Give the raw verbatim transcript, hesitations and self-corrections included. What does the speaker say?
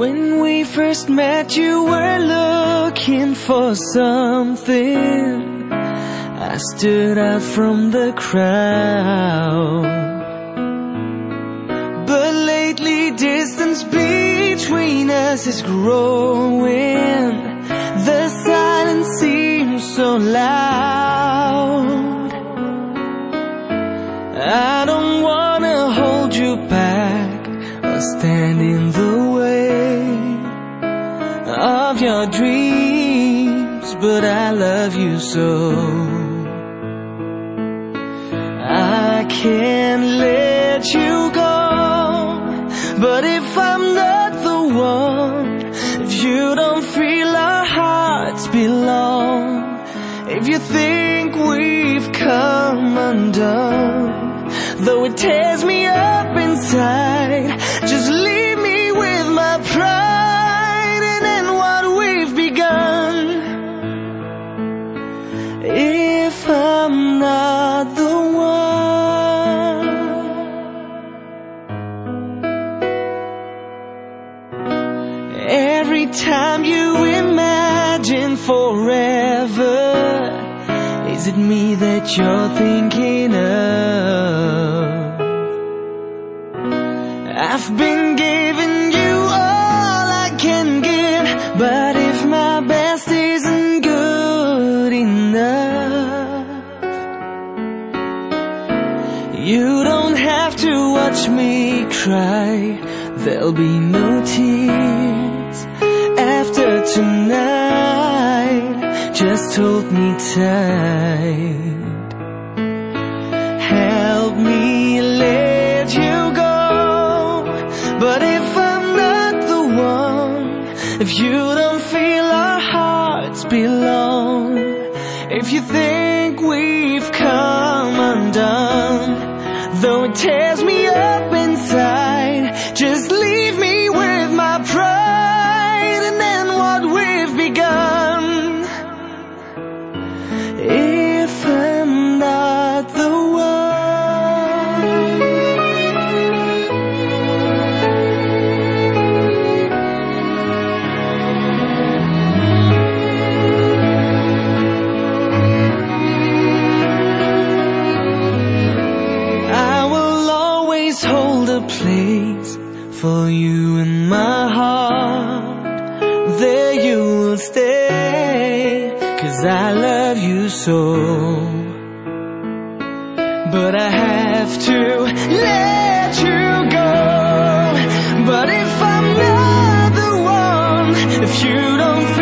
When we first met, you were looking for something. I stood out from the crowd. But lately, distance between us is growing. The silence seems so loud. I don't wanna hold you back or stand in the way of your dreams, but I love you so. I can't let you go, but if I'm not the one, if you don't feel our hearts belong, if you think we've come undone, though it tears me up inside, just leave me with my pride and end what we've begun. If I'm not the one, every time you imagine forever, is it me that you're thinking of? I've been giving you all I can give, but if my best isn't good enough, you don't have to watch me cry. There'll be no tears after tonight. Just hold me tight. Help me let you go. But if I'm not the one, if you don't feel our hearts belong, if you think we've come undone, though it tears me up inside, just leave me with my pride and then what we've begun. If I'm not the one, I will always hold a place for you in my heart. There you will stay, 'cause I love you so. But I have to let you go. But if I'm not the one, if you don't feel